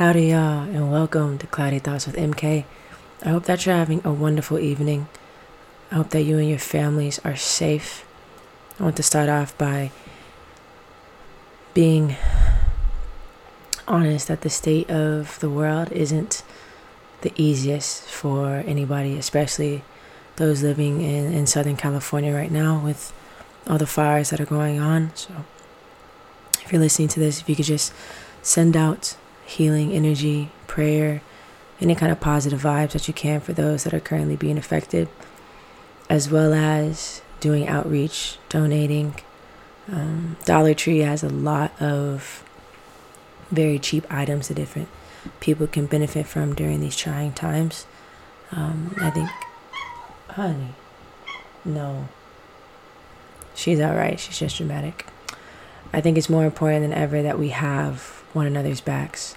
Howdy, y'all, and welcome to Cloudy Thoughts with MK. I hope that you're having a wonderful evening. I hope that you and your families are safe. I want to start off by being honest that the state of the world isn't the easiest for anybody, especially those living in Southern California right now with all the fires that are going on. So if you're listening to this, if you could just send out healing energy, prayer, any kind of positive vibes that you can for those that are currently being affected, as well as doing outreach, donating. Dollar Tree has a lot of very cheap items that different people can benefit from during these trying times. I think, honey, no, she's all right. She's just dramatic. I think it's more important than ever that we have one another's backs.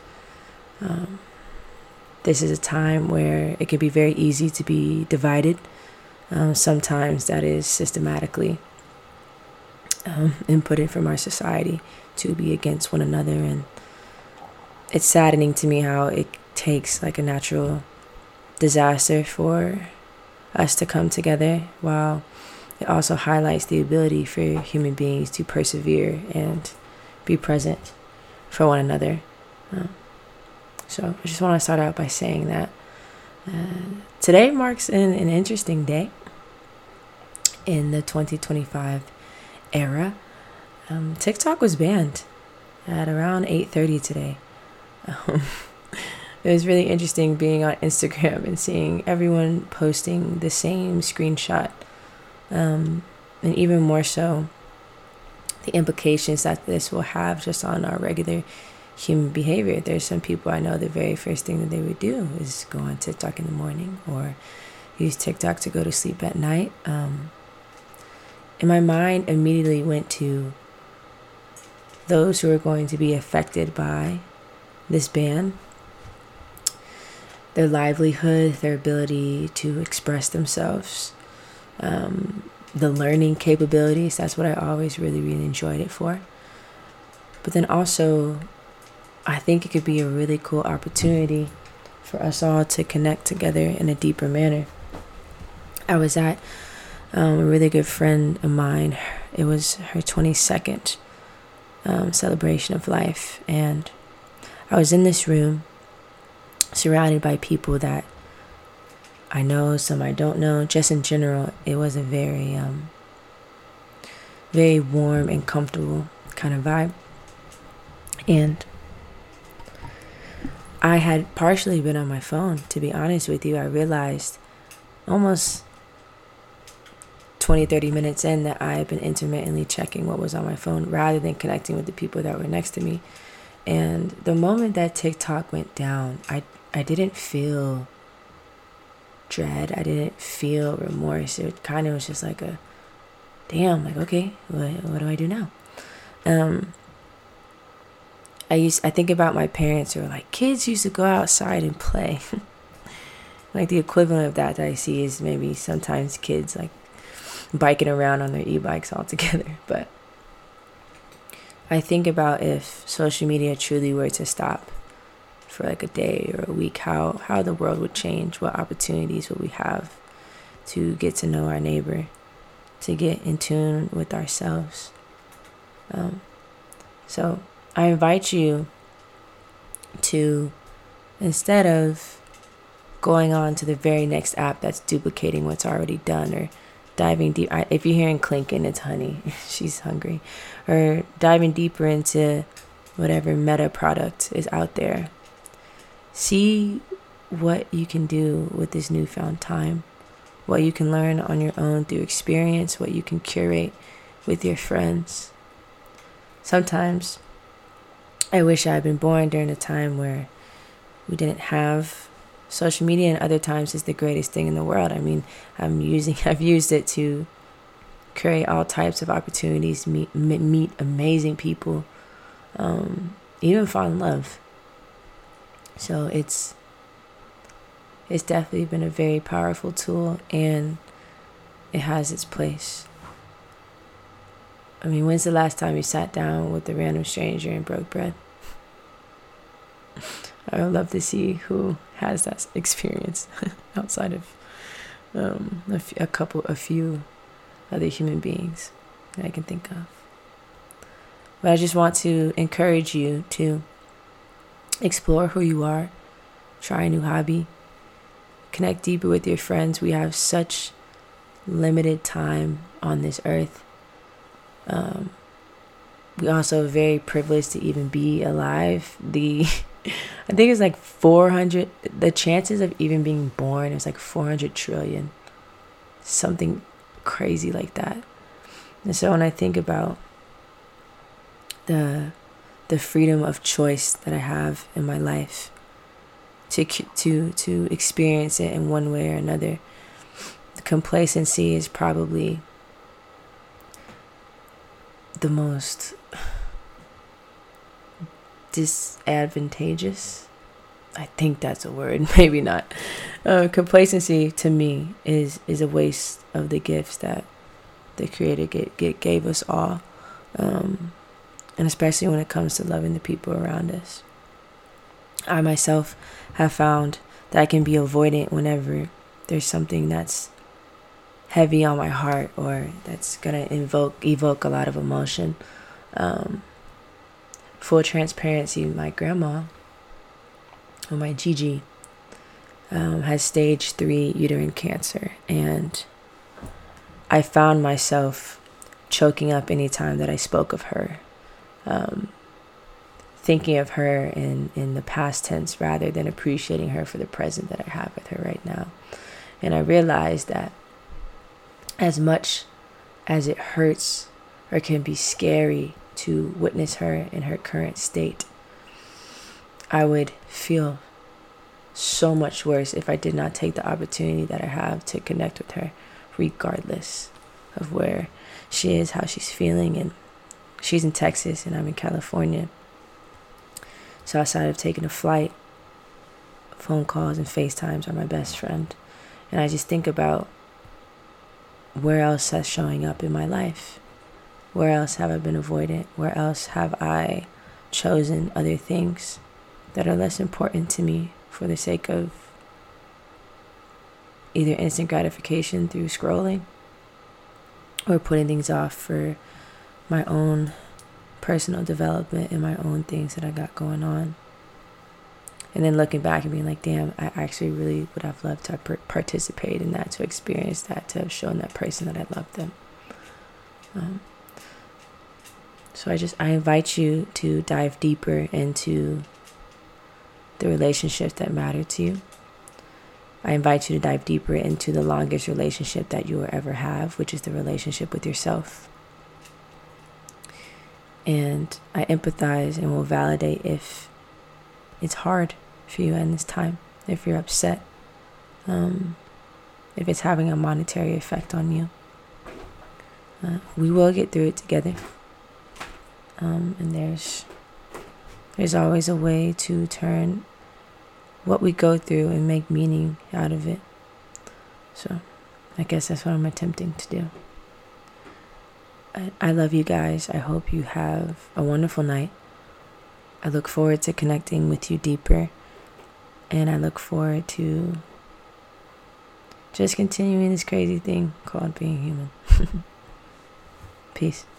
This is a time where it can be very easy to be divided. Sometimes that is systematically inputted from our society to be against one another, and it's saddening to me how it takes like a natural disaster for us to come together, while it also highlights the ability for human beings to persevere and be present for one another. So I just want to start out by saying that today marks an interesting day in the 2025 era. TikTok was banned at around 8:30 today. It was really interesting being on Instagram and seeing everyone posting the same screenshot, and even more so the implications that this will have just on our regular human behavior. There's some people I know the very first thing that they would do is go on TikTok in the morning or use TikTok to go to sleep at night. And my mind immediately went to those who are going to be affected by this ban, their livelihood, their ability to express themselves, the learning capabilities. That's what I always really enjoyed it for. But then also, I think it could be a really cool opportunity for us all to connect together in a deeper manner. I was at a really good friend of mine. It was her 22nd celebration of life, and I was in this room surrounded by people that I know, some I don't know. Just in general, it was a very very warm and comfortable kind of vibe. And I had partially been on my phone, to be honest with you. I realized almost 20-30 minutes in that I had been intermittently checking what was on my phone rather than connecting with the people that were next to me. And the moment that TikTok went down, I didn't feel dread. I didn't feel remorse. It kind of was just like a, damn, like, okay, what do I do now? I think about my parents who are like, kids used to go outside and play. Like the equivalent of that I see is maybe sometimes kids like biking around on their e-bikes all together. But I think about if social media truly were to stop for like a day or a week, how the world would change, what opportunities would we have to get to know our neighbor, to get in tune with ourselves. So I invite you to, instead of going on to the very next app that's duplicating what's already done, or diving deep, if you're hearing clinking, it's honey, she's hungry, or diving deeper into whatever meta product is out there, see what you can do with this newfound time, what you can learn on your own through experience, what you can curate with your friends. Sometimes I wish I had been born during a time where we didn't have social media, and other times it's the greatest thing in the world. I mean, I've used it to create all types of opportunities, meet amazing people, even fall in love. So it's definitely been a very powerful tool, and it has its place. I mean, when's the last time you sat down with a random stranger and broke bread? I would love to see who has that experience outside of a few other human beings that I can think of. But I just want to encourage you to explore who you are, try a new hobby, connect deeper with your friends. We have such limited time on this earth. We also are very privileged to even be alive. I think it's like 400, the chances of even being born is like 400 trillion, something crazy like that. And so when I think about the freedom of choice that I have in my life to experience it in one way or another, the complacency is probably the most disadvantageous. I think that's a word, maybe not. Complacency to me is a waste of the gifts that the Creator gave us all, and especially when it comes to loving the people around us. I myself have found that I can be avoidant whenever there's something that's heavy on my heart or that's gonna evoke a lot of emotion. Full transparency, my grandma, or my Gigi, has stage 3 uterine cancer, and I found myself choking up anytime that I spoke of her, thinking of her in the past tense rather than appreciating her for the present that I have with her right now. And I realized that as much as it hurts or can be scary to witness her in her current state, I would feel so much worse if I did not take the opportunity that I have to connect with her, regardless of where she is, how she's feeling. And she's in Texas and I'm in California. So outside of taking a flight, phone calls and FaceTimes are my best friend. And I just think about where else that's showing up in my life. Where else have I been avoidant? Where else have I chosen other things that are less important to me for the sake of either instant gratification through scrolling or putting things off for my own personal development and my own things that I got going on? And then looking back and being like, damn, I actually really would have loved to participate in that, to experience that, to have shown that person that I loved them. So I invite you to dive deeper into the relationships that matter to you. I invite you to dive deeper into the longest relationship that you will ever have, which is the relationship with yourself. And I empathize and will validate if it's hard for you in this time, if you're upset, if it's having a monetary effect on you. We will get through it together. And there's always a way to turn what we go through and make meaning out of it. So I guess that's what I'm attempting to do. I love you guys. I hope you have a wonderful night. I look forward to connecting with you deeper. And I look forward to just continuing this crazy thing called being human. Peace.